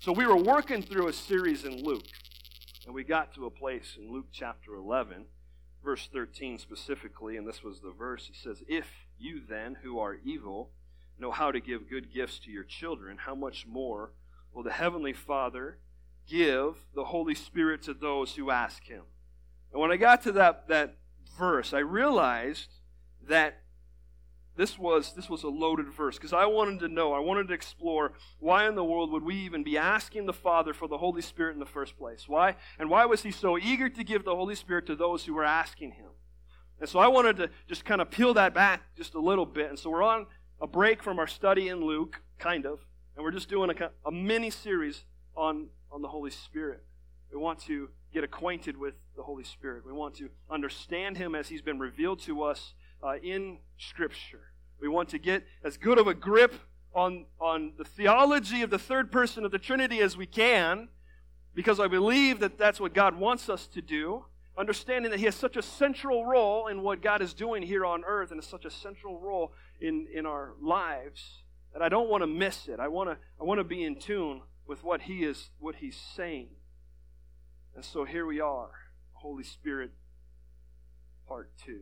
So we were working through a series in Luke, and we got to a place in Luke chapter 11, verse 13 specifically, and this was the verse. It says, "If you then, who are evil, know how to give good gifts to your children, how much more will the Heavenly Father give the Holy Spirit to those who ask Him?" And when I got to that verse, I realized that this was a loaded verse, because I wanted to explore why in the world would we even be asking the Father for the Holy Spirit in the first place? Why? And why was He so eager to give the Holy Spirit to those who were asking Him? And so I wanted to just kind of peel that back just a little bit. And so we're on a break from our study in Luke, kind of, and we're just doing a mini-series on the Holy Spirit. We want to get acquainted with the Holy Spirit. We want to understand Him as He's been revealed to us in Scripture. We want to get as good of a grip on the theology of the third person of the Trinity as we can, because I believe that that's what God wants us to do, understanding that He has such a central role in what God is doing here on earth, and is such a central role in our lives, that I don't want to miss it. I want to be in tune with what He's saying. And so here we are, Holy Spirit, part 2.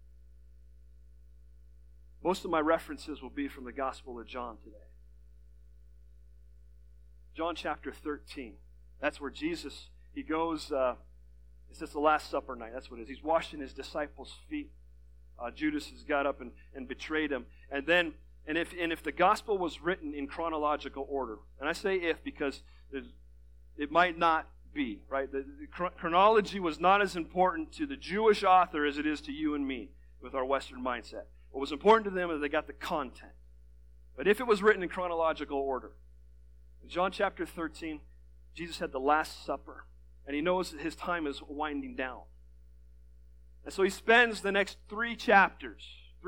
Most of my references will be from the Gospel of John today. John chapter 13. That's where Jesus, He goes, it's just the Last Supper night. That's what it is. He's washing His disciples' feet. Judas has got up and betrayed Him. And if the Gospel was written in chronological order, and I say if because it might not be, right? The chronology was not as important to the Jewish author as it is to you and me with our Western mindset. What was important to them is they got the content. But if it was written in chronological order, in John chapter 13, Jesus had the Last Supper, and He knows that His time is winding down. And so He spends the next 3 chapters,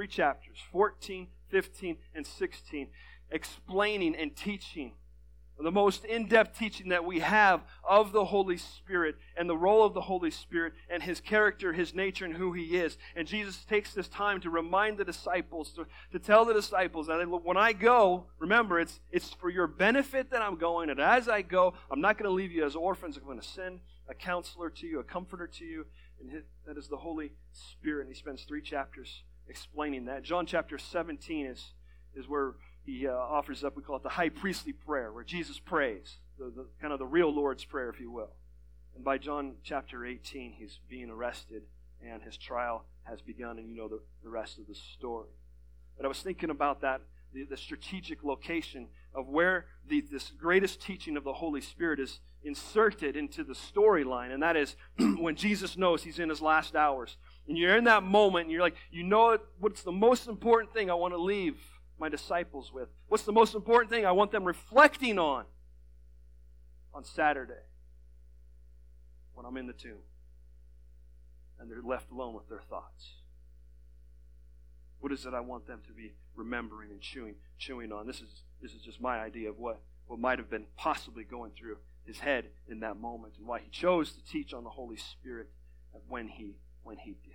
14, 15, and 16, explaining and teaching the most in-depth teaching that we have of the Holy Spirit and the role of the Holy Spirit and His character, His nature, and who He is. And Jesus takes this time to remind the disciples, to tell the disciples that when I go, remember, it's for your benefit that I'm going, and as I go, I'm not going to leave you as orphans. I'm going to send a counselor to you, a comforter to you, and that is the Holy Spirit. And He spends 3 chapters explaining that. John chapter 17 is where He offers up, we call it the high priestly prayer, where Jesus prays, the kind of the real Lord's Prayer, if you will. And by John chapter 18, He's being arrested, and His trial has begun, and you know the rest of the story. But I was thinking about that, the strategic location of where this greatest teaching of the Holy Spirit is inserted into the storyline, and that is when Jesus knows He's in His last hours. And you're in that moment, and you're like, you know what's the most important thing I want to leave my disciples with? What's the most important thing I want them reflecting on Saturday when I'm in the tomb and they're left alone with their thoughts? What is it I want them to be remembering and chewing on? This is just my idea of what might have been possibly going through His head in that moment, and why He chose to teach on the Holy Spirit when he did.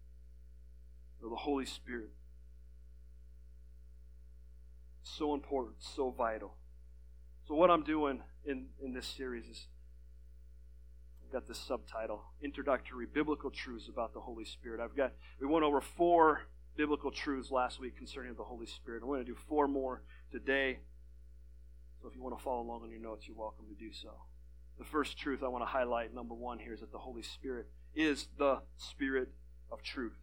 So the Holy Spirit, so important, so vital. So what I'm doing in this series is, I've got this subtitle, Introductory Biblical Truths about the Holy Spirit. We went over 4 biblical truths last week concerning the Holy Spirit. I'm going to do 4 more today. So if you want to follow along on your notes, you're welcome to do so. The first truth I want to highlight, number 1 here, is that the Holy Spirit is the Spirit of truth.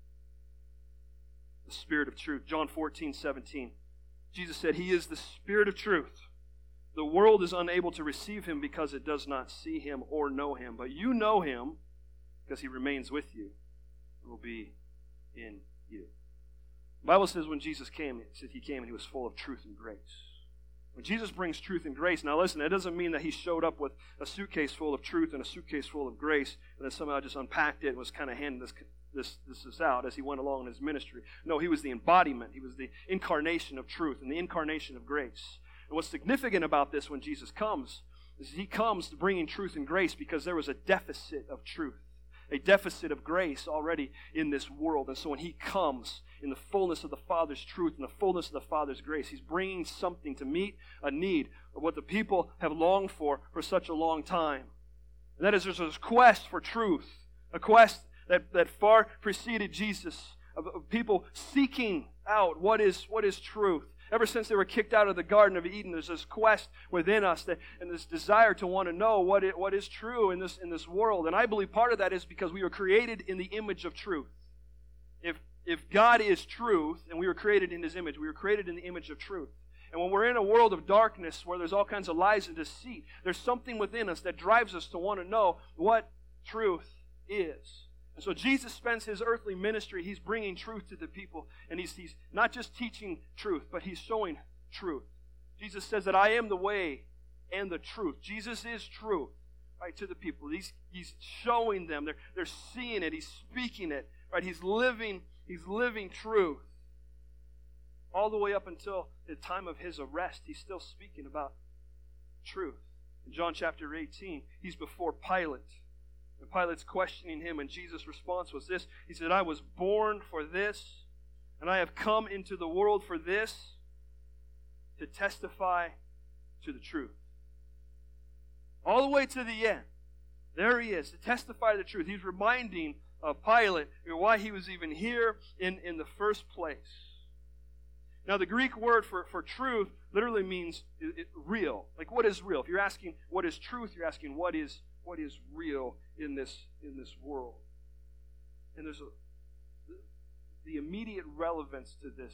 The Spirit of truth. John 14:17. Jesus said, He is the Spirit of truth. The world is unable to receive Him because it does not see Him or know Him. But you know Him because He remains with you and will be in you. The Bible says when Jesus came, He came and He was full of truth and grace. When Jesus brings truth and grace, now listen, that doesn't mean that He showed up with a suitcase full of truth and a suitcase full of grace and then somehow just unpacked it and was kind of handing this out as He went along in His ministry. No, He was the embodiment. He was the incarnation of truth and the incarnation of grace. And what's significant about this when Jesus comes is He comes to bringing truth and grace because there was a deficit of truth. a deficit of grace already in this world. And so when he comes in the fullness of the Father's truth and the fullness of the Father's grace, he's bringing something to meet a need of what the people have longed for such a long time. And that is, there's this quest for truth, a quest that far preceded Jesus, of people seeking out what is truth. Ever since they were kicked out of the Garden of Eden, there's this quest within us and this desire to want to know what is true in this world. And I believe part of that is because we were created in the image of truth. If God is truth, and we were created in His image, we were created in the image of truth. And when we're in a world of darkness where there's all kinds of lies and deceit, there's something within us that drives us to want to know what truth is. And so Jesus spends His earthly ministry, He's bringing truth to the people. And He's not just teaching truth, but He's showing truth. Jesus says that I am the way and the truth. Jesus is truth, right, to the people. He's showing them. They're seeing it. He's speaking it, right? He's living truth. All the way up until the time of His arrest, He's still speaking about truth. In John chapter 18, He's before Pilate. And Pilate's questioning Him, and Jesus' response was this. He said, I was born for this, and I have come into the world for this, to testify to the truth. All the way to the end. There He is, to testify to the truth. He's reminding Pilate why He was even here in the first place. Now, the Greek word for truth literally means real. Like, what is real? If you're asking what is truth, you're asking what is real in this world. And there's the immediate relevance to this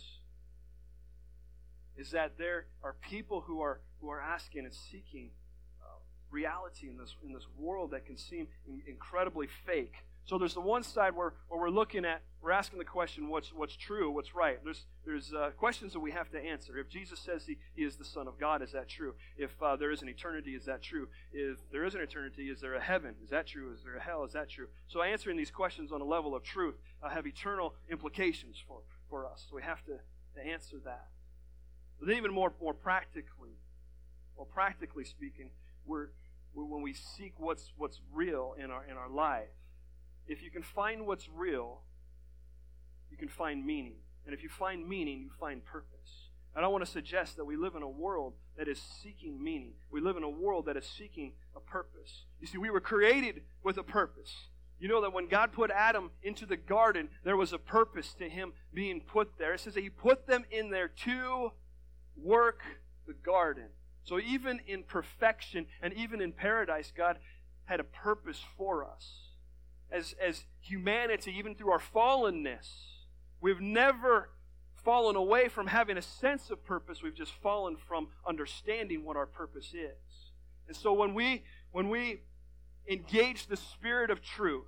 is that there are people who are asking and seeking reality in this world that can seem incredibly fake. So there's the one side where we're looking at, we're asking the question, what's true, what's right. There's questions that we have to answer. If Jesus says he is the Son of God, is that true? If there is an eternity, is that true? If there is an eternity, is there a heaven? Is that true? Is there a hell? Is that true? So answering these questions on a level of truth have eternal implications for us. So we have to answer that. But then even more practically speaking, when we seek what's real in our life, if you can find what's real, you can find meaning. And if you find meaning, you find purpose. I don't want to suggest that we live in a world that is seeking meaning. We live in a world that is seeking a purpose. You see, we were created with a purpose. You know that when God put Adam into the garden, there was a purpose to him being put there. It says that He put them in there to work the garden. So even in perfection and even in paradise, God had a purpose for us. As humanity, even through our fallenness, we've never fallen away from having a sense of purpose. We've just fallen from understanding what our purpose is. And so when we engage the Spirit of truth,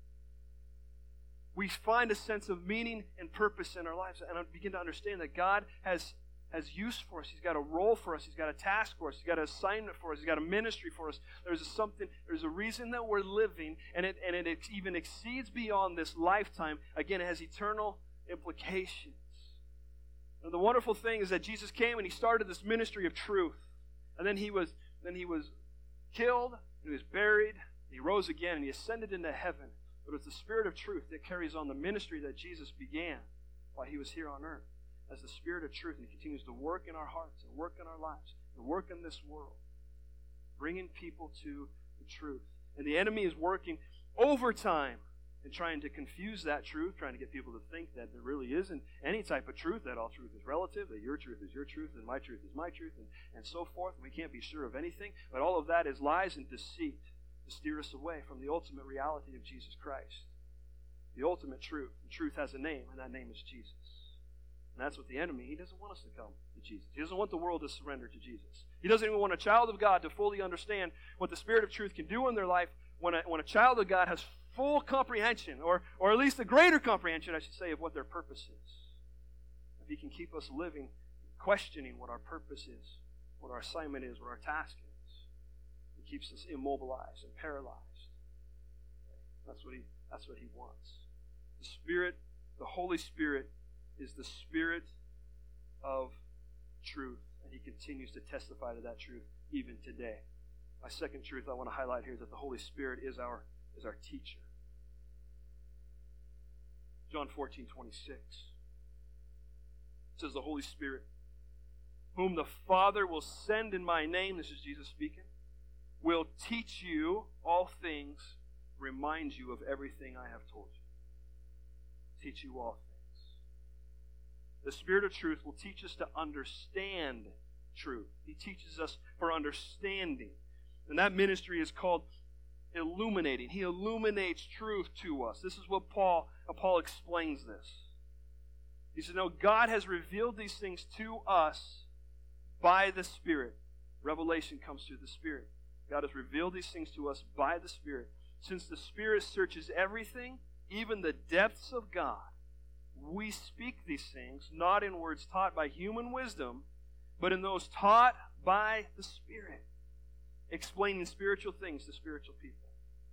we find a sense of meaning and purpose in our lives and begin to understand that God has use for us. He's got a role for us. He's got a task for us. He's got an assignment for us. He's got a ministry for us. There's a reason that we're living, and it even exceeds beyond this lifetime. Again, it has eternal implications. And the wonderful thing is that Jesus came and He started this ministry of truth. And then He was killed, He was buried, He rose again, and He ascended into heaven. But it's the Spirit of truth that carries on the ministry that Jesus began while He was here on earth. As the Spirit of truth, and He continues to work in our hearts and work in our lives and work in this world, bringing people to the truth. And the enemy is working overtime in trying to confuse that truth, trying to get people to think that there really isn't any type of truth, that all truth is relative, that your truth is your truth, and my truth is my truth, and so forth. We can't be sure of anything, but all of that is lies and deceit to steer us away from the ultimate reality of Jesus Christ. The ultimate truth. The truth has a name, and that name is Jesus. And that's what the enemy, he doesn't want us to come to Jesus. He doesn't want the world to surrender to Jesus. He doesn't even want a child of God to fully understand what the Spirit of truth can do in their life when a child of God has full comprehension, or at least a greater comprehension, I should say, of what their purpose is. If He can keep us living, questioning what our purpose is, what our assignment is, what our task is. He keeps us immobilized and paralyzed. That's what He wants. The Spirit, the Holy Spirit, is the Spirit of truth, and He continues to testify to that truth even today. My second truth I want to highlight here is that the Holy Spirit is our teacher. John 14:26. It says the Holy Spirit, whom the Father will send in my name, this is Jesus speaking, will teach you all things, remind you of everything I have told you. Teach you all things. The Spirit of truth will teach us to understand truth. He teaches us for understanding. And that ministry is called illuminating. He illuminates truth to us. This is what Paul explains this. He said, no, God has revealed these things to us by the Spirit. Revelation comes through the Spirit. God has revealed these things to us by the Spirit. Since the Spirit searches everything, even the depths of God, we speak these things not in words taught by human wisdom, but in those taught by the Spirit, explaining spiritual things to spiritual people.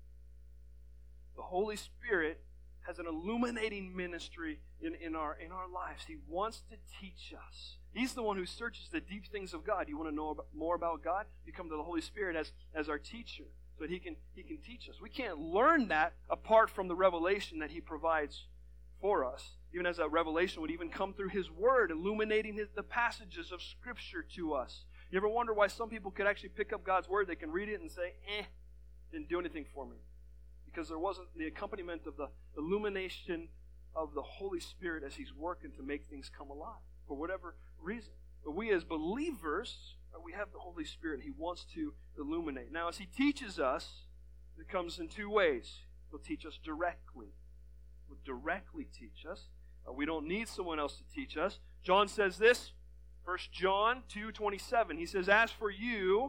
The Holy Spirit has an illuminating ministry in our lives. He wants to teach us. He's the one who searches the deep things of God. You want to know more about God? You come to the Holy Spirit as our teacher, so that He can teach us. We can't learn that apart from the revelation that He provides for us. Even as that revelation would even come through His Word, illuminating the passages of Scripture to us. You ever wonder why some people could actually pick up God's Word? They can read it and say, didn't do anything for me. Because there wasn't the accompaniment of the illumination of the Holy Spirit as He's working to make things come alive, for whatever reason. But we as believers, we have the Holy Spirit. He wants to illuminate. Now, as He teaches us, it comes in two ways. He'll teach us directly. He'll directly teach us. We don't need someone else to teach us. John says this, 1 John 2:27. He says, as for you,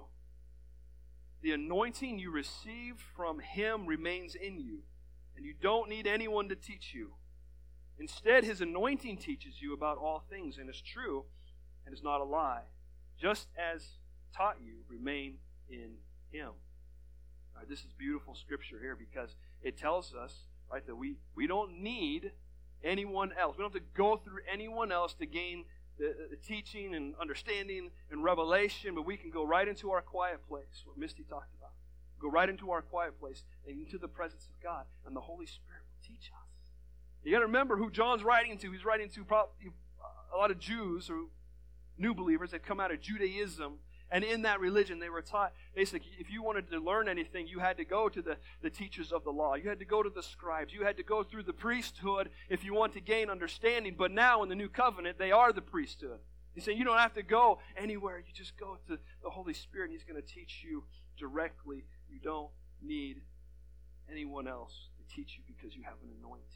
the anointing you receive from Him remains in you, and you don't need anyone to teach you. Instead, His anointing teaches you about all things, and is true, and is not a lie. Just as taught you, remain in Him. All right, this is beautiful Scripture here, because it tells us, right, that we don't need anyone else. We don't have to go through anyone else to gain the teaching and understanding and revelation, but we can go right into our quiet place, what Misty talked about. Go right into our quiet place and into the presence of God, and the Holy Spirit will teach us. You got to remember who John's writing to. He's writing to probably a lot of Jews or new believers that come out of Judaism, and in that religion they were taught, basically, if you wanted to learn anything, you had to go to the teachers of the law. You had to go to the scribes. You had to go through the priesthood if you want to gain understanding. But now in the new covenant, they are the priesthood. He's saying you don't have to go anywhere. You just go to the Holy Spirit, and He's going to teach you directly. You don't need anyone else to teach you because you have an anointing.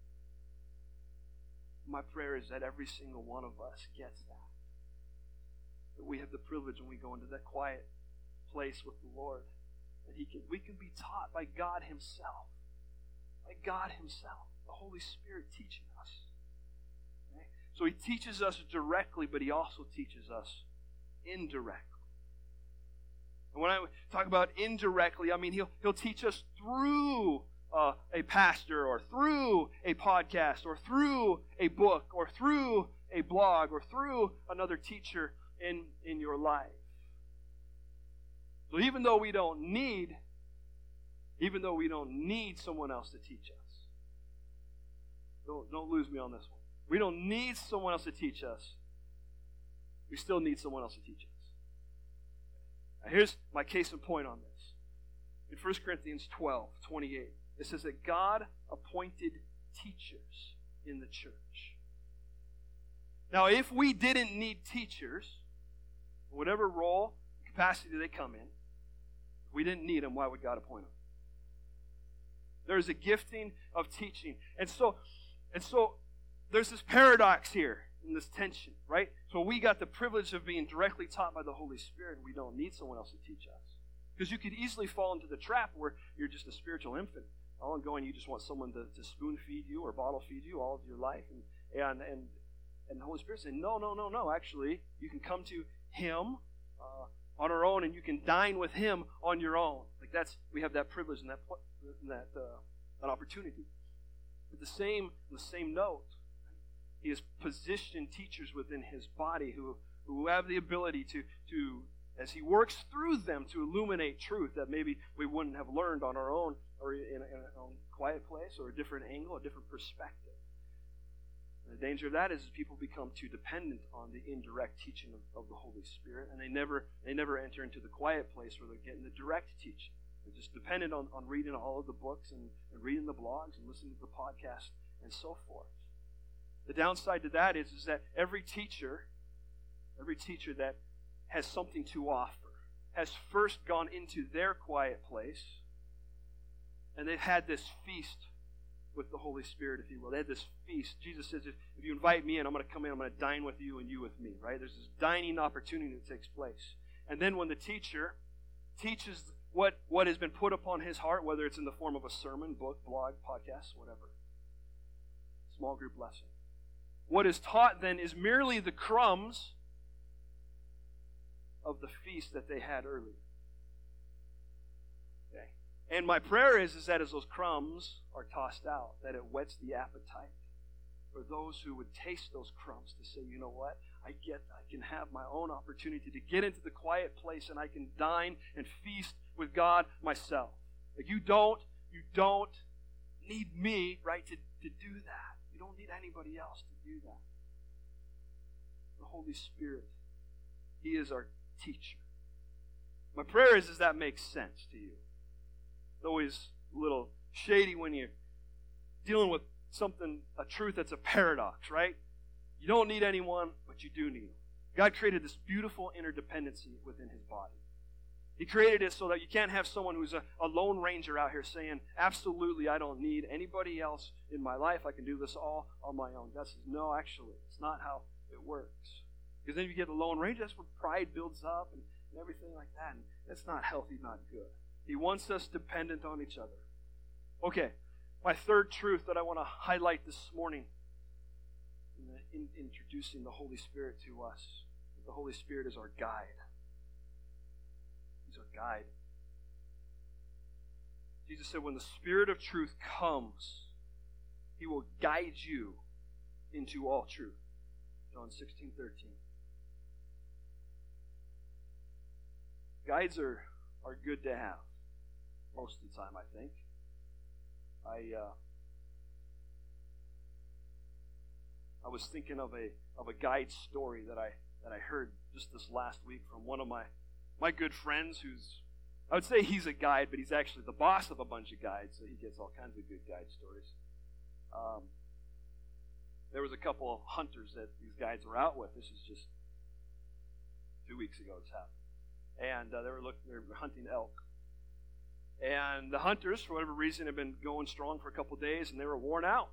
My prayer is that every single one of us gets that. That we have the privilege when we go into that quiet place with the Lord, that we can be taught by God Himself. By God Himself. The Holy Spirit teaching us. Okay? So He teaches us directly, but He also teaches us indirectly. And when I talk about indirectly, I mean He'll teach us through a pastor, or through a podcast, or through a book, or through a blog, or through another teacher in your life. So even though we don't need someone else to teach us, don't lose me on this one. We don't need someone else to teach us. We still need someone else to teach us. Now here's my case in point on this. In 1 Corinthians 12:28, it says that God appointed teachers in the church. Now, if we didn't need teachers, whatever role, capacity they come in, if we didn't need them, why would God appoint them? There's a gifting of teaching. And so there's this paradox here, in this tension, right? So we got the privilege of being directly taught by the Holy Spirit, and we don't need someone else to teach us. Because you could easily fall into the trap where you're just a spiritual infant. All going, you just want someone to spoon feed you or bottle feed you all of your life. And the Holy Spirit saying, no. Actually, you can come to Him on our own, and you can dine with Him on your own. Like we have that privilege and that opportunity. But the same note, He has positioned teachers within His body who have the ability to, as He works through them, to illuminate truth that maybe we wouldn't have learned on our own, or in our own quiet place, or a different angle, a different perspective. And the danger of that is people become too dependent on the indirect teaching of the Holy Spirit, and they never enter into the quiet place where they're getting the direct teaching. They're just dependent on reading all of the books and reading the blogs and listening to the podcast and so forth. The downside to that is that every teacher that has something to offer has first gone into their quiet place, and they've had this feast with the Holy Spirit, if you will. They had this feast. Jesus says, if you invite me in, I'm going to come in, I'm going to dine with you and you with me, right? There's this dining opportunity that takes place. And then when the teacher teaches what has been put upon his heart, whether it's in the form of a sermon, book, blog, podcast, whatever, small group lesson, what is taught then is merely the crumbs of the feast that they had earlier. Okay? And my prayer is that as those crumbs are tossed out, that it whets the appetite for those who would taste those crumbs to say, you know what, I can have my own opportunity to get into the quiet place and I can dine and feast with God myself. Like you don't need me, right, to do that. You don't need anybody else to do that. The Holy Spirit, He is our teacher. My prayer is that makes sense to you. It's always a little shady when you're dealing with a truth that's a paradox, right? You don't need anyone, but you do need them. God created this beautiful interdependency within His body. He created it so that you can't have someone who's a lone ranger out here saying, absolutely, I don't need anybody else in my life. I can do this all on my own. God says, no, actually, it's not how it works. Because then you get the lone ranger, that's where pride builds up and everything like that. And that's not healthy, not good. He wants us dependent on each other. Okay, my third truth that I want to highlight this morning in introducing the Holy Spirit to us. The Holy Spirit is our guide. He's our guide. Jesus said, when the Spirit of truth comes, He will guide you into all truth. John 16:13. Guides are good to have most of the time, I think. I was thinking of a guide story that I heard just this last week from one of my good friends who's, I would say he's a guide, but he's actually the boss of a bunch of guides, so he gets all kinds of good guide stories. There was a couple of hunters that these guides were out with. This is just 2 weeks ago this happened. And they were hunting elk. And the hunters, for whatever reason, had been going strong for a couple of days, and they were worn out.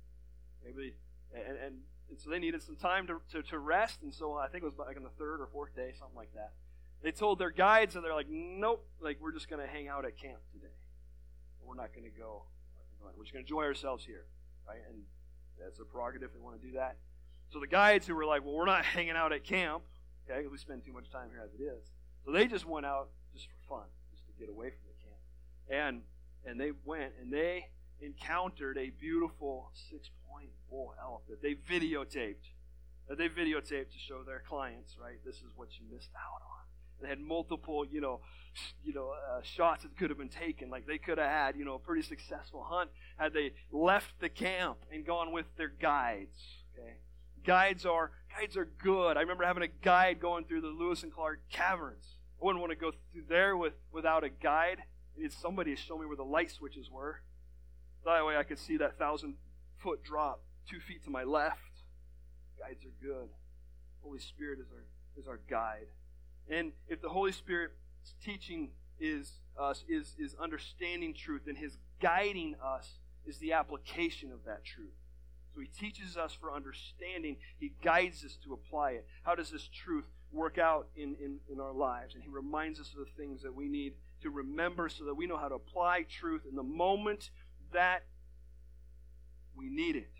And so they needed some time to rest, and so I think it was like on the third or fourth day, something like that. They told their guides, and they're like, nope, like we're just going to hang out at camp today. We're not going to go. We're just going to enjoy ourselves here, right? And that's a prerogative if they want to do that. So the guides who were like, well, we're not hanging out at camp, okay, we spend too much time here as it is. So they just went out just for fun, just to get away from the camp. And they went, and they encountered a beautiful 6-point bull elk that they videotaped. To show their clients, right? This is what you missed out on. They had multiple, shots that could have been taken. Like they could have had, a pretty successful hunt had they left the camp and gone with their guides. Okay, guides are good. I remember having a guide going through the Lewis and Clark caverns. I wouldn't want to go through there without a guide. I needed somebody to show me where the light switches were. That way I could see that 1,000-foot drop 2 feet to my left. Guides are good. Holy Spirit is our guide. And if the Holy Spirit's teaching is understanding truth, then His guiding us is the application of that truth. So He teaches us for understanding. He guides us to apply it. How does this truth work out in our lives? And He reminds us of the things that we need to remember so that we know how to apply truth in the moment that we need it.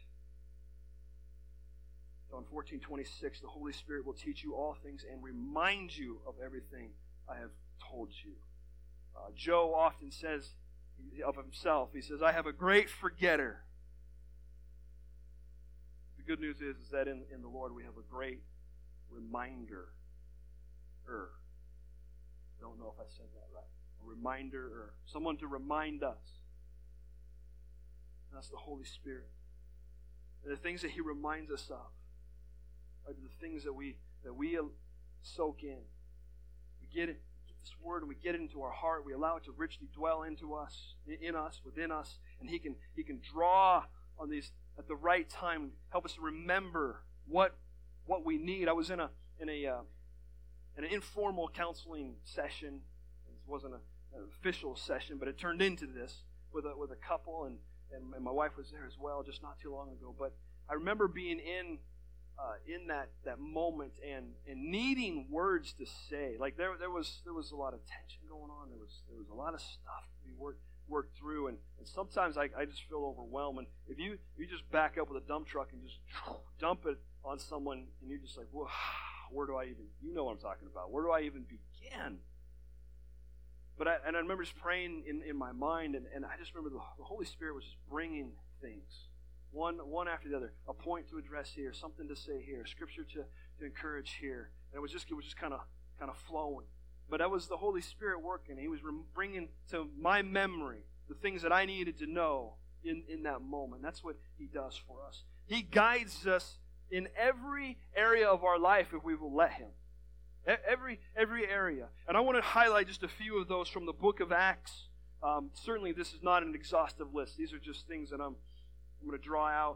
John 14:26, the Holy Spirit will teach you all things and remind you of everything I have told you. Joe often says of himself, he says, I have a great forgetter. The good news is that in the Lord we have a great reminder. Don't know if I said that right. A reminder, someone to remind us. And that's the Holy Spirit. and the things that He reminds us of are the things that we soak in. We get this Word and we get it into our heart. We allow it to richly dwell into us, in us, within us, and He can draw on these at the right time, help us to remember what we need. I was in an informal counseling session. It wasn't an official session, but it turned into this with a couple, and my wife was there as well, just not too long ago. But I remember being in that moment and needing words to say. Like there was a lot of tension going on. There was a lot of stuff to be worked through, and sometimes I just feel overwhelmed. And if you just back up with a dump truck and just dump it on someone, and you're just like, whoa, where do I even? You know what I'm talking about. Where do I even begin? But I remember just praying in my mind, and I just remember the Holy Spirit was just bringing things, one after the other, a point to address here, something to say here, scripture to encourage here, and it was just kind of flowing. But that was the Holy Spirit working. He was bringing to my memory the things that I needed to know in that moment. That's what He does for us. He guides us in every area of our life if we will let Him. Every area. And I want to highlight just a few of those from the book of Acts. Certainly this is not an exhaustive list. These are just things that I'm going to draw out.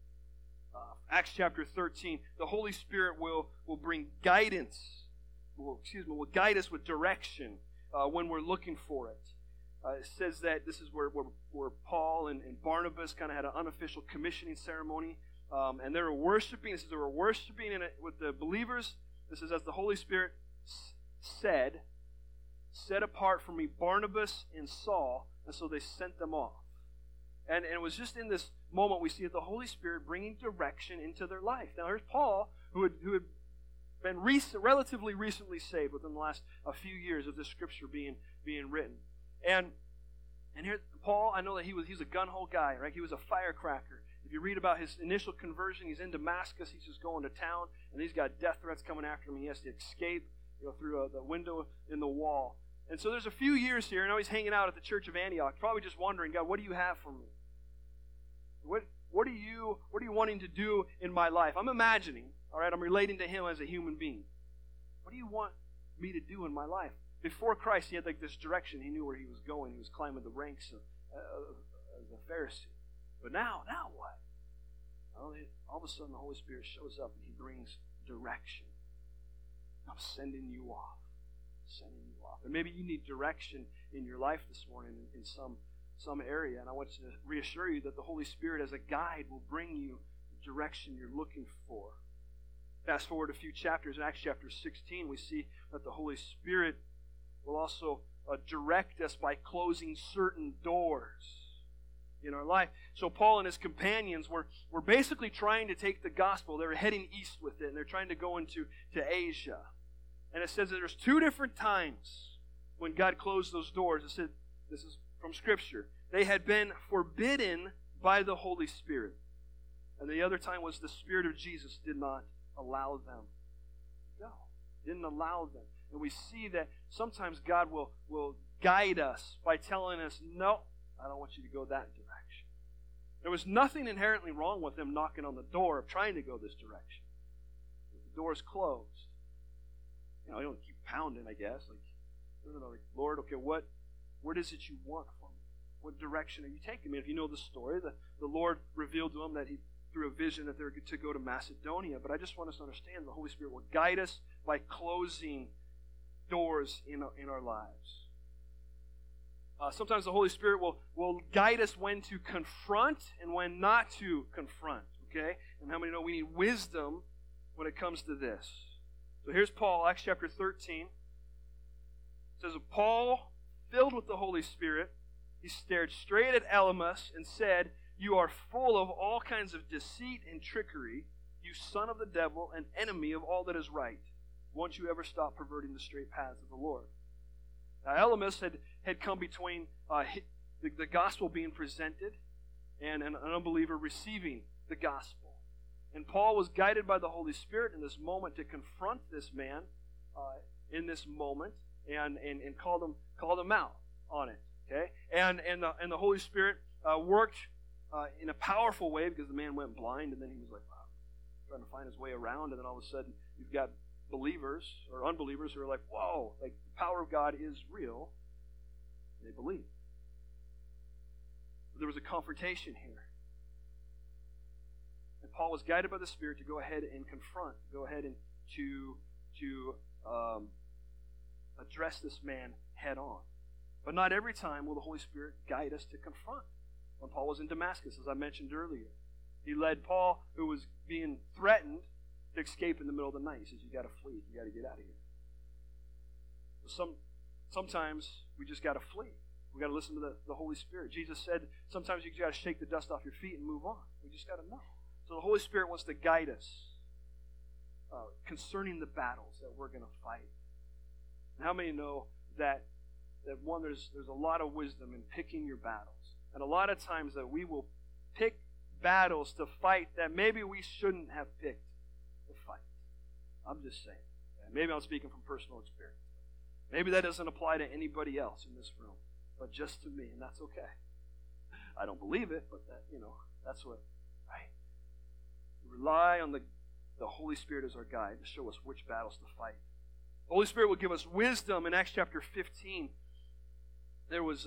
Acts chapter 13. The Holy Spirit will bring guidance. Will guide us with direction when we're looking for it. It says that this is where Paul and Barnabas kind of had an unofficial commissioning ceremony. And they were worshiping. It says they were worshiping with the believers. This is as the Holy Spirit said, set apart for me Barnabas and Saul, and so they sent them off. And it was just in this moment we see the Holy Spirit bringing direction into their life. Now here's Paul, who had been relatively recently saved within the last few years of this scripture being written. And here Paul, I know that he's a gun-ho guy, right? He was a firecracker. If you read about his initial conversion, he's in Damascus. He's just going to town, and he's got death threats coming after him. He has to escape through the window in the wall. And so there's a few years here, and now he's hanging out at the church of Antioch, probably just wondering, God, what do you have for me? What are you wanting to do in my life? I'm imagining, all right, I'm relating to him as a human being. What do you want me to do in my life? Before Christ, he had like this direction. He knew where he was going. He was climbing the ranks as a Pharisee. But now what? All of a sudden, the Holy Spirit shows up and He brings direction. I'm sending you off. And maybe you need direction in your life this morning in some area. And I want to reassure you that the Holy Spirit as a guide will bring you the direction you're looking for. Fast forward a few chapters. In Acts chapter 16, we see that the Holy Spirit will also direct us by closing certain doors in our life. So Paul and his companions were basically trying to take the gospel. They were heading east with it, and they're trying to go into Asia. And it says that there's two different times when God closed those doors. It said, this is from Scripture, they had been forbidden by the Holy Spirit. And the other time was the Spirit of Jesus did not allow them to go. Didn't allow them. And we see that sometimes God will guide us by telling us, no, I don't want you to go that direction. There was nothing inherently wrong with them knocking on the door of trying to go this direction. If the door is closed, you don't keep pounding, I guess. Like, Lord, okay, what is it you want from me? What direction are you taking me? If you know the story, the Lord revealed to them that He, through a vision, that they were to go to Macedonia. But I just want us to understand the Holy Spirit will guide us by closing doors in our lives. Sometimes the Holy Spirit will guide us when to confront and when not to confront, okay? And how many know we need wisdom when it comes to this? So here's Paul, Acts chapter 13. It says, Paul, filled with the Holy Spirit, he stared straight at Elymas and said, you are full of all kinds of deceit and trickery, you son of the devil, and enemy of all that is right. Won't you ever stop perverting the straight paths of the Lord? Now, Elymas had come between the gospel being presented and an unbeliever receiving the gospel. And Paul was guided by the Holy Spirit in this moment to confront this man in this moment and called him out on it. Okay, and the Holy Spirit worked in a powerful way, because the man went blind, and then he was like, wow, trying to find his way around, and then all of a sudden you've got believers or unbelievers who are like, whoa, like the power of God is real. They believe. There was a confrontation here. And Paul was guided by the Spirit to go ahead and confront, go ahead and to address this man head on. But not every time will the Holy Spirit guide us to confront. When Paul was in Damascus, as I mentioned earlier, he led Paul, who was being threatened, to escape in the middle of the night. He says, you got to flee. You got to get out of here. Sometimes we just got to flee. We got to listen to the Holy Spirit. Jesus said sometimes you got to shake the dust off your feet and move on. We just got to know. So the Holy Spirit wants to guide us concerning the battles that we're going to fight. And how many know that one, there's a lot of wisdom in picking your battles. And a lot of times that we will pick battles to fight that maybe we shouldn't have picked to fight. I'm just saying. Maybe I'm speaking from personal experience. Maybe that doesn't apply to anybody else in this room, but just to me, and that's okay. I don't believe it, but that's what, right? Rely on the Holy Spirit as our guide to show us which battles to fight. The Holy Spirit will give us wisdom. In Acts chapter 15, there was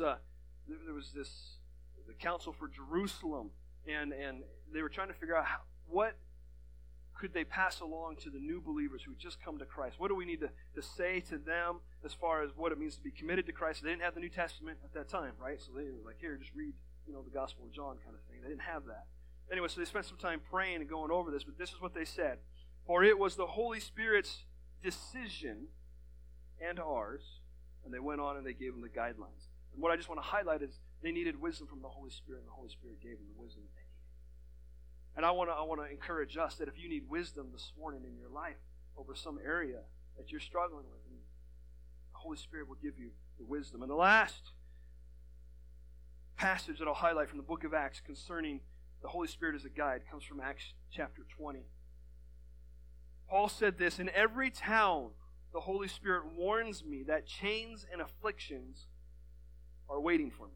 the council for Jerusalem, and they were trying to figure out what could they pass along to the new believers who had just come to Christ. What do we need to say to them as far as what it means to be committed to Christ? They didn't have the New Testament at that time, right? So they were like, here, just read the Gospel of John kind of thing. They didn't have that. Anyway, so they spent some time praying and going over this, but this is what they said. For it was the Holy Spirit's decision and ours, and they went on and they gave them the guidelines. And what I just want to highlight is they needed wisdom from the Holy Spirit, and the Holy Spirit gave them the wisdom that they needed. And I want to encourage us that if you need wisdom this morning in your life over some area that you're struggling with, and the Holy Spirit will give you the wisdom. And the last passage that I'll highlight from the book of Acts concerning the Holy Spirit as a guide comes from Acts chapter 20. Paul said this, in every town the Holy Spirit warns me that chains and afflictions are waiting for me.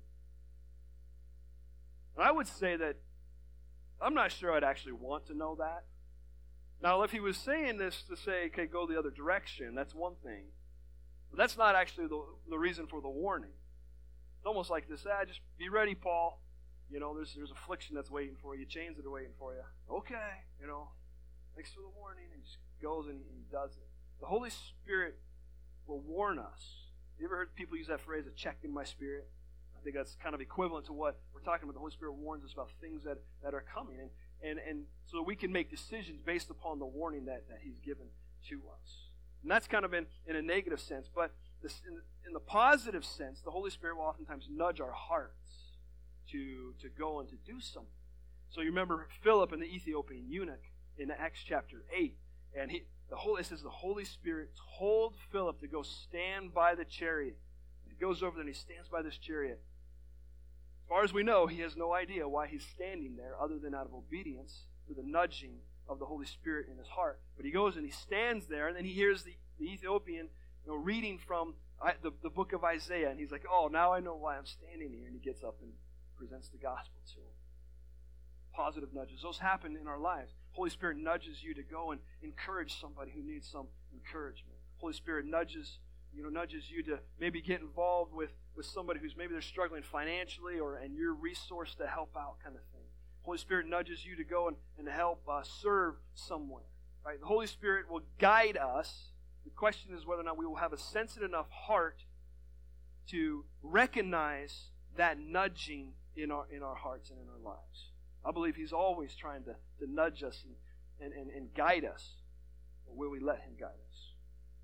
And I would say that I'm not sure I'd actually want to know that. Now, if he was saying this to say, okay, go the other direction, that's one thing. But that's not actually the reason for the warning. It's almost like this, just be ready, Paul. There's affliction that's waiting for you, chains that are waiting for you. Okay, thanks for the warning. And he just goes and he does it. The Holy Spirit will warn us. You ever heard people use that phrase, a check in my spirit? I think that's kind of equivalent to what we're talking about. The Holy Spirit warns us about things that are coming. And so that we can make decisions based upon the warning that He's given to us. And that's kind of in a negative sense. But in the positive sense, the Holy Spirit will oftentimes nudge our hearts to go and to do something. So you remember Philip and the Ethiopian eunuch in Acts chapter 8. And it says the Holy Spirit told Philip to go stand by the chariot. He goes over there and he stands by this chariot. As far as we know, he has no idea why he's standing there other than out of obedience to the nudging of the Holy Spirit in his heart. But he goes and he stands there, and then he hears the Ethiopian reading from the book of Isaiah. And he's like, oh, now I know why I'm standing here. And he gets up and presents the gospel to him. Positive nudges. Those happen in our lives. Holy Spirit nudges you to go and encourage somebody who needs some encouragement. Holy Spirit nudges you to maybe get involved with somebody who's maybe they're struggling financially and you're resourced to help out kind of thing. Holy Spirit nudges you to go and help serve somewhere. Right? The Holy Spirit will guide us. The question is whether or not we will have a sensitive enough heart to recognize that nudging in our hearts and in our lives. I believe He's always trying to nudge us and guide us. But will we let Him guide us?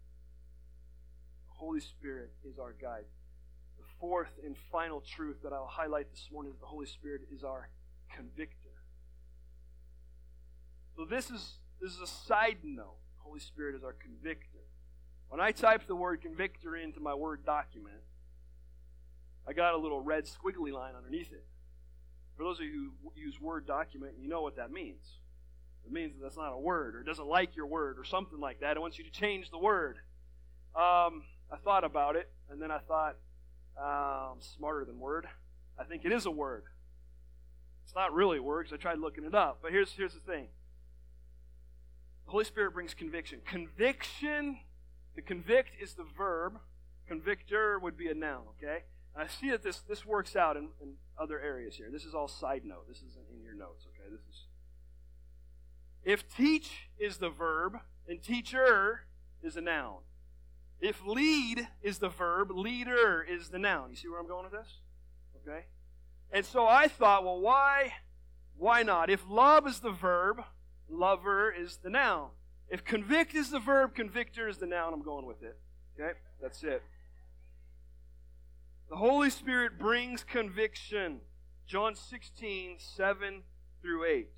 The Holy Spirit is our guide. The fourth and final truth that I'll highlight this morning is the Holy Spirit is our convictor. So this is a side note. The Holy Spirit is our convictor. When I type the word convictor into my Word document, I got a little red squiggly line underneath it. For those of you who use Word document, you know what that means. It means that that's not a word, or it doesn't like your word, or something like that. It wants you to change the word. I thought about it, and then I thought, I'm smarter than Word. I think it is a word. It's not really works. I tried looking it up. But here's the thing. The Holy Spirit brings conviction. Conviction, to convict is the verb. Convictor would be a noun, okay? And I see that this works out in other areas here. This is all side note. This isn't in your notes, okay? If teach is the verb, and teacher is a noun. If lead is the verb, leader is the noun. You see where I'm going with this? Okay? And so I thought, well, why not? If love is the verb, lover is the noun. If convict is the verb, convictor is the noun. I'm going with it. Okay? That's it. The Holy Spirit brings conviction. John 16, 7 through 8.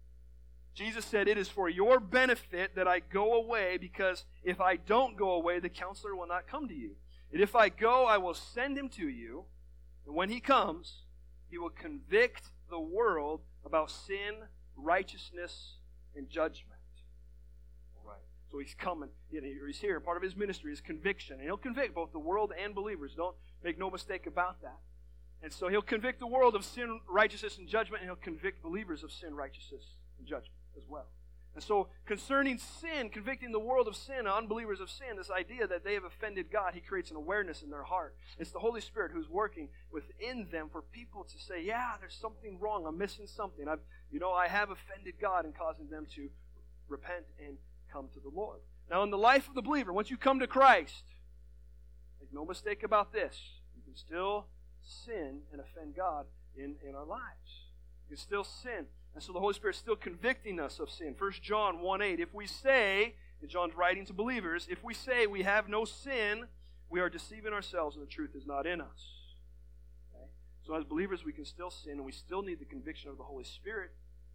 Jesus said, "It is for your benefit that I go away, because if I don't go away, the counselor will not come to you. And if I go, I will send him to you. And when he comes, he will convict the world about sin, righteousness, and judgment." All right. So he's coming. He's here. Part of his ministry is conviction. And he'll convict both the world and believers. Don't make no mistake about that. And so he'll convict the world of sin, righteousness, and judgment, and he'll convict believers of sin, righteousness, and judgment as well. And so concerning sin, convicting the world of sin, unbelievers of sin, this idea that they have offended God, he creates an awareness in their heart. It's the Holy Spirit who's working within them for people to say, yeah, there's something wrong. I'm missing something. I have offended God, and causing them to repent and come to the Lord. Now, in the life of the believer, once you come to Christ, make no mistake about this, you can still sin and offend God in our lives. You can still sin. And so the Holy Spirit is still convicting us of sin. 1 John 1:8, if we say, and John's writing to believers, if we say we have no sin, we are deceiving ourselves and the truth is not in us. Okay? So as believers, we can still sin, and we still need the conviction of the Holy Spirit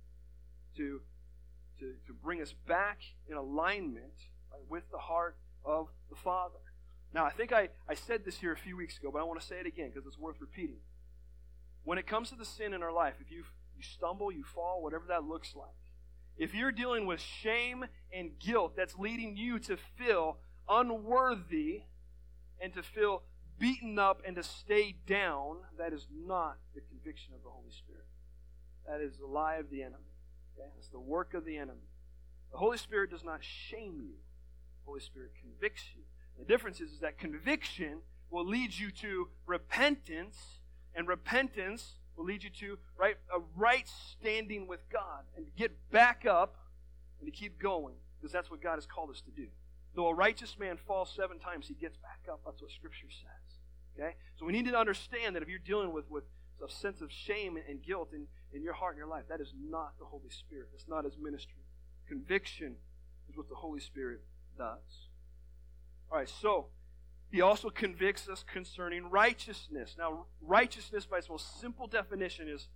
to bring us back in alignment, right, with the heart of the Father. Now, I think I said this here a few weeks ago, but I want to say it again because it's worth repeating. When it comes to the sin in our life, if you stumble, you fall, whatever that looks like, if you're dealing with shame and guilt that's leading you to feel unworthy and to feel beaten up and to stay down, that is not the conviction of the Holy Spirit. That is the lie of the enemy. Okay? It's the work of the enemy. The Holy Spirit does not shame you. The Holy Spirit convicts you. The difference is that conviction will lead you to repentance, and repentance will lead you to a right standing with God, and to get back up and to keep going, because that's what God has called us to do. Though a righteous man falls 7 times, he gets back up. That's what Scripture says. Okay? So we need to understand that if you're dealing with a sense of shame and guilt in your heart and your life, that is not the Holy Spirit. That's not His ministry. Conviction is what the Holy Spirit does. All right, so He also convicts us concerning righteousness. Now, righteousness, by its most simple definition, is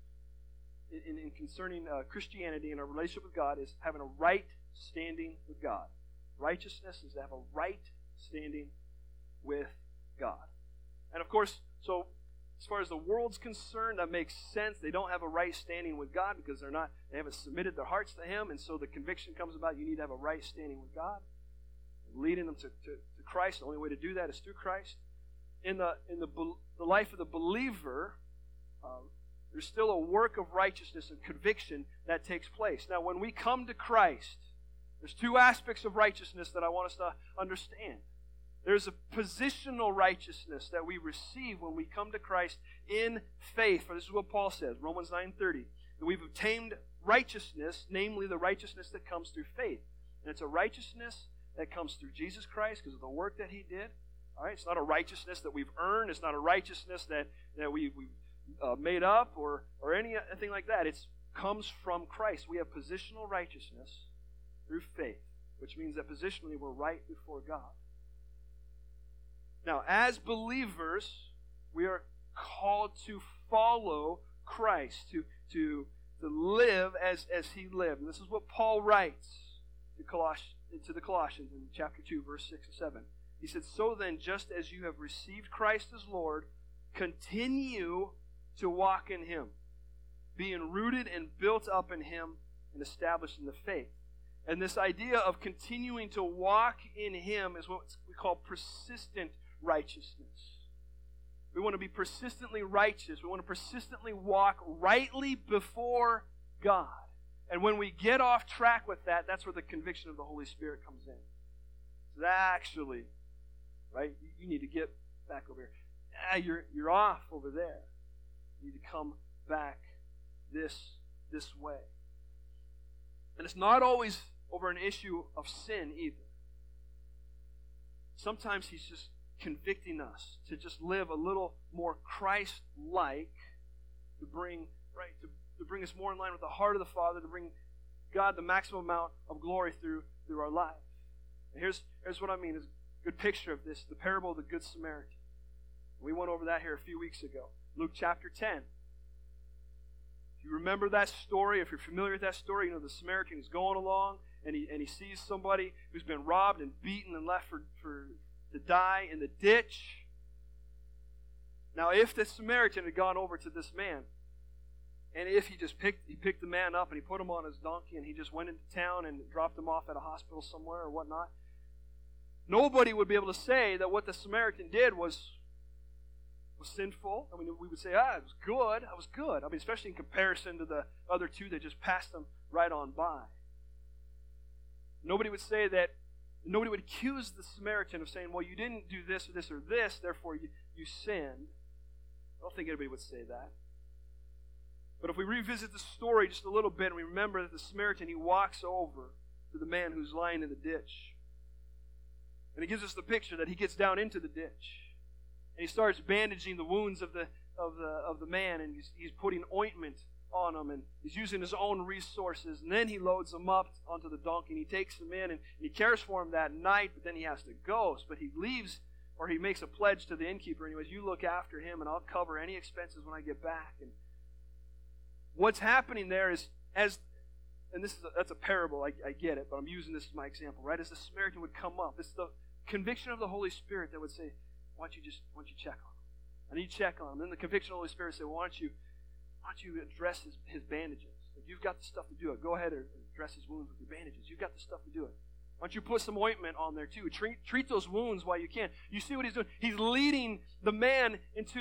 in concerning Christianity and our relationship with God, is having a right standing with God. Righteousness is to have a right standing with God. And of course, so as far as the world's concerned, that makes sense. They don't have a right standing with God because they haven't submitted their hearts to Him, and so the conviction comes about. You need to have a right standing with God, leading them to Christ. The only way to do that is through Christ. In the life of the believer, there's still a work of righteousness and conviction that takes place. Now, when we come to Christ, there's 2 aspects of righteousness that I want us to understand. There's a positional righteousness that we receive when we come to Christ in faith. For this is what Paul says, Romans 9:30, that we've obtained righteousness, namely the righteousness that comes through faith. And it's a righteousness that comes through Jesus Christ because of the work that He did. All right, it's not a righteousness that we've earned. It's not a righteousness that we've made up or anything like that. It comes from Christ. We have positional righteousness through faith, which means that positionally we're right before God. Now, as believers, we are called to follow Christ, to live as He lived. And this is what Paul writes to the Colossians in chapter 2, verse 6 and 7. He said, "So then, just as you have received Christ as Lord, continue to walk in Him, being rooted and built up in Him and established in the faith." And this idea of continuing to walk in Him is what we call persistent righteousness. We want to be persistently righteous. We want to persistently walk rightly before God. And when we get off track with that, that's where the conviction of the Holy Spirit comes in. So actually, right, you need to get back over here. You're off over there. You need to come back this way. And it's not always over an issue of sin either. Sometimes He's just convicting us to just live a little more Christ-like, to bring us more in line with the heart of the Father, to bring God the maximum amount of glory through our life. And here's what I mean, is a good picture of this, the parable of the Good Samaritan. We went over that here a few weeks ago. Luke chapter 10. If you remember that story, if you're familiar with that story, you know the Samaritan is going along and he sees somebody who's been robbed and beaten and left to die in the ditch. Now, if the Samaritan had gone over to this man, and if he picked the man up and he put him on his donkey and he just went into town and dropped him off at a hospital somewhere or whatnot, nobody would be able to say that what the Samaritan did was sinful. I mean, we would say, it was good. That was good. I mean, especially in comparison to the other two that just passed them right on by. Nobody would say that. Nobody would accuse the Samaritan of saying, well, you didn't do this or this or this, therefore you sinned. I don't think anybody would say that. But if we revisit the story just a little bit and we remember that the Samaritan, he walks over to the man who's lying in the ditch. And he gives us the picture that he gets down into the ditch. And he starts bandaging the wounds of the man, and he's putting ointment on him, and he's using his own resources. And then he loads him up onto the donkey, and he takes him in, and he cares for him that night, but then he has to go. But he leaves, or he makes a pledge to the innkeeper, anyways, you look after him, and I'll cover any expenses when I get back. And what's happening there is, that's a parable, I get it, but I'm using this as my example, right? As the Samaritan would come up, it's the conviction of the Holy Spirit that would say, why don't you check on him? I need you to check on him. Then the conviction of the Holy Spirit would say, well, why don't you address his bandages? Like, you've got the stuff to do it. Go ahead and address his wounds with your bandages. You've got the stuff to do it. Why don't you put some ointment on there too? Treat those wounds while you can. You see what he's doing? He's leading the man into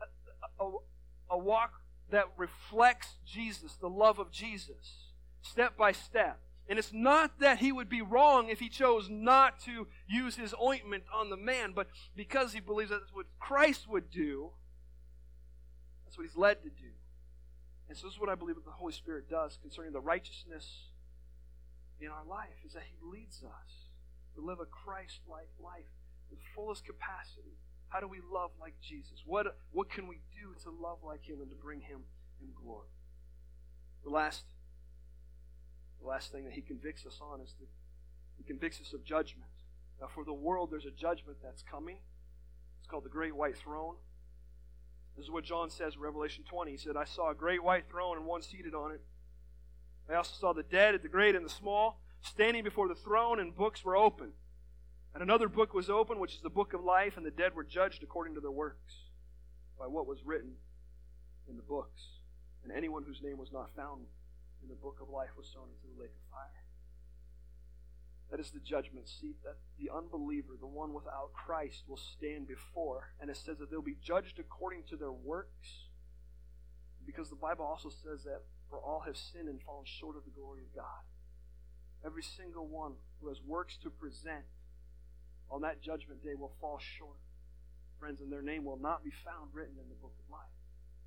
a walk that reflects Jesus, the love of Jesus, step by step. And it's not that he would be wrong if he chose not to use his ointment on the man, but because he believes that's what Christ would do, that's what he's led to do. And so this is what I believe that the Holy Spirit does concerning the righteousness in our life, is that He leads us to live a Christ-like life with fullest capacity. How do we love like Jesus? What can we do to love like Him and to bring Him in glory? The last thing that He convicts us on is that He convicts us of judgment. Now, for the world, there's a judgment that's coming. It's called the Great White Throne. This is what John says in Revelation 20. He said, I saw a great white throne and one seated on it. I also saw the dead, the great and the small, standing before the throne, and books were open. And another book was open, which is the book of life, and the dead were judged according to their works, by what was written in the books. And anyone whose name was not found in the book of life was thrown into the lake of fire. That is the judgment seat that the unbeliever, the one without Christ, will stand before. And it says that they'll be judged according to their works. Because the Bible also says that for all have sinned and fallen short of the glory of God. Every single one who has works to present on that judgment day will fall short. Friends, and their name will not be found written in the book of life.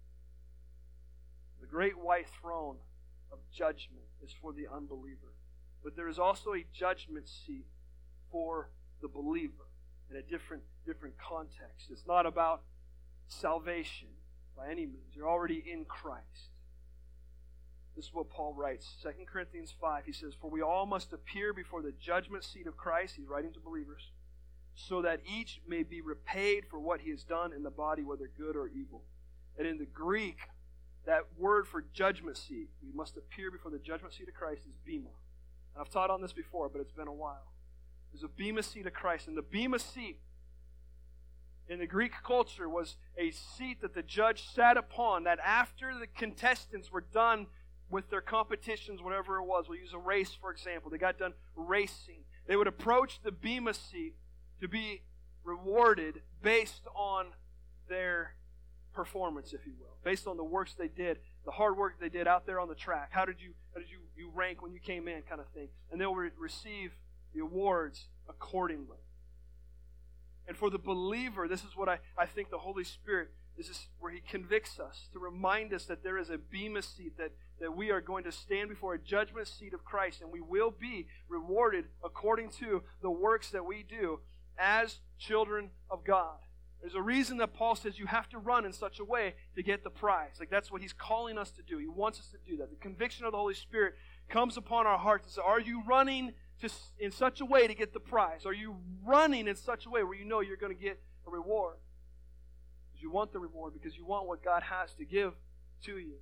The great white throne of judgment is for the unbeliever. But there is also a judgment seat for the believer in a different context. It's not about salvation by any means. You're already in Christ. This is what Paul writes. 2 Corinthians 5, he says, for we all must appear before the judgment seat of Christ, he's writing to believers, so that each may be repaid for what he has done in the body, whether good or evil. And in the Greek, that word for judgment seat, we must appear before the judgment seat of Christ, is bema. And I've taught on this before, but it's been a while. There's a bema seat of Christ. And the bema seat in the Greek culture was a seat that the judge sat upon, that after the contestants were done with their competitions, whatever it was, we'll use a race, for example. They got done racing. They would approach the bema seat to be rewarded based on their performance, if you will, based on the works they did, the hard work they did out there on the track. How did you rank when you came in, kind of thing. And they'll receive the awards accordingly. And for the believer, this is what I think the Holy Spirit, this is where He convicts us to remind us that there is a bema seat, that we are going to stand before a judgment seat of Christ, and we will be rewarded according to the works that we do as children of God. There's a reason that Paul says you have to run in such a way to get the prize. Like, that's what he's calling us to do. He wants us to do that. The conviction of the Holy Spirit comes upon our hearts and says, are you running in such a way to get the prize? Are you running in such a way where you know you're going to get a reward? Because you want the reward, because you want what God has to give to you.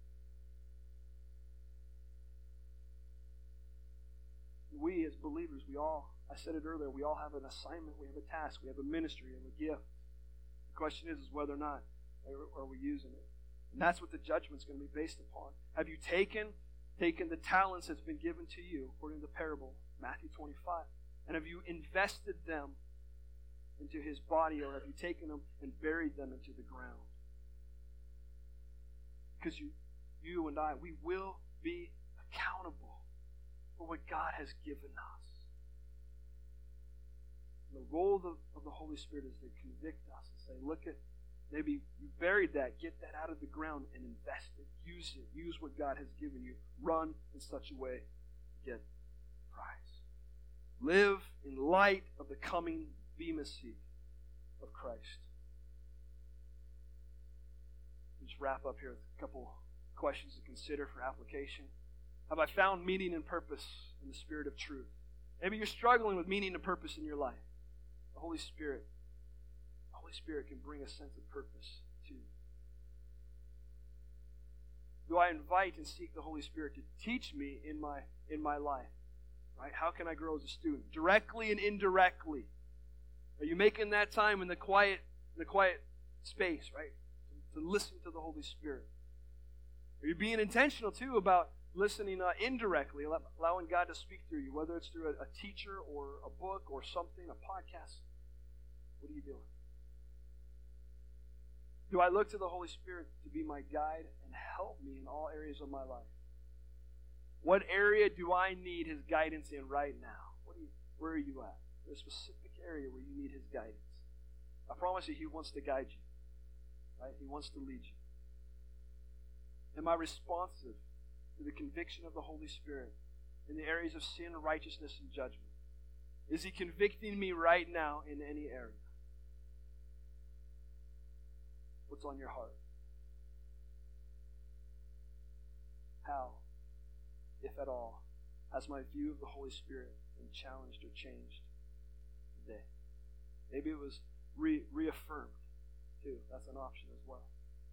We as believers, I said it earlier, we all have an assignment, we have a task, we have a ministry, we have a gift. The question is whether or not are we using it. And that's what the judgment's going to be based upon. Have you taken the talents that's been given to you, according to the parable, Matthew 25, and have you invested them into His body, or have you taken them and buried them into the ground? Because you and I, we will be accountable for what God has given us. And the role of the Holy Spirit is to convict us and say, look at, maybe you buried that, get that out of the ground and invest it. Use what God has given you. Run in such a way to get prize. Live in light of the coming bema seat of Christ. Just wrap up here with a couple questions to consider for application. Have I found meaning and purpose in the Spirit of truth? Maybe you're struggling with meaning and purpose in your life. The Holy Spirit can bring a sense of purpose to you. Do I invite and seek the Holy Spirit to teach me in my life? Right? How can I grow as a student? Directly and indirectly. Are you making that time in the quiet space, right? To listen to the Holy Spirit. Are you being intentional too about listening indirectly, allowing God to speak through you, whether it's through a teacher or a book or something, a podcast? What are you doing? Do I look to the Holy Spirit to be my guide and help me in all areas of my life? What area do I need His guidance in right now? Where are you at? There's a specific area where you need His guidance. I promise you, He wants to guide you. Right? He wants to lead you. Am I responsive to the conviction of the Holy Spirit in the areas of sin, righteousness, and judgment? Is He convicting me right now in any area? What's on your heart? How, if at all, has my view of the Holy Spirit been challenged or changed today? Maybe it was reaffirmed, too. That's an option as well.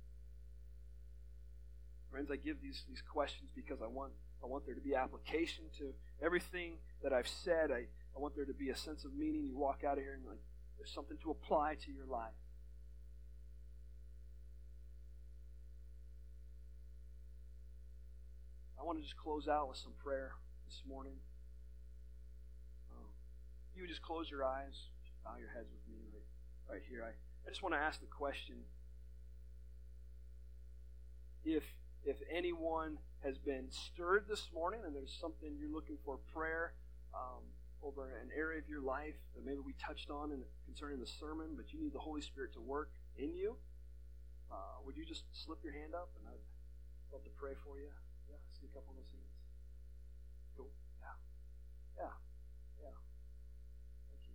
Friends, I give these questions because I want there to be application to everything that I've said. I want there to be a sense of meaning. You walk out of here and there's something to apply to your life. I want to just close out with some prayer this morning. You would just close your eyes, just bow your heads with me right here. I just want to ask the question, if anyone has been stirred this morning and there's something you're looking for prayer over an area of your life that maybe we touched on concerning the sermon, but you need the Holy Spirit to work in you, would you just slip your hand up and I'd love to pray for you? Yeah, I see a couple of those hands. Cool. Yeah. Thank you.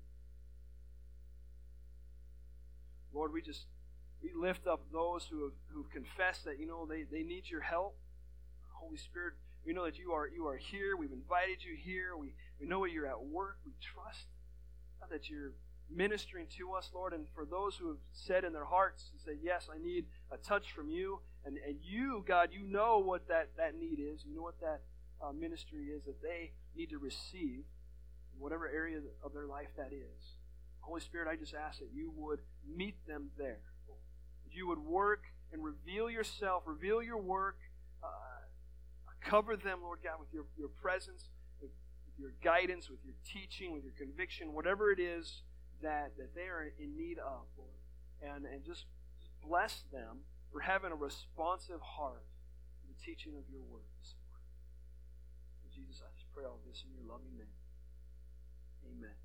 Lord, we lift up those who've confessed that they need your help. Holy Spirit, we know that you are here. We've invited you here. We know that you're at work. We trust that you're ministering to us, Lord. And for those who have said in their hearts and say, yes, I need a touch from you. And you, God, you know what that need is. You know what that ministry is that they need to receive in whatever area of their life that is. Holy Spirit, I just ask that you would meet them there. That you would work and reveal yourself, reveal your work, cover them, Lord God, with your presence, with your guidance, with your teaching, with your conviction, whatever it is that they are in need of, Lord. And just bless them for having a responsive heart to the teaching of your word this morning. And Jesus, I just pray all this in your loving name. Amen.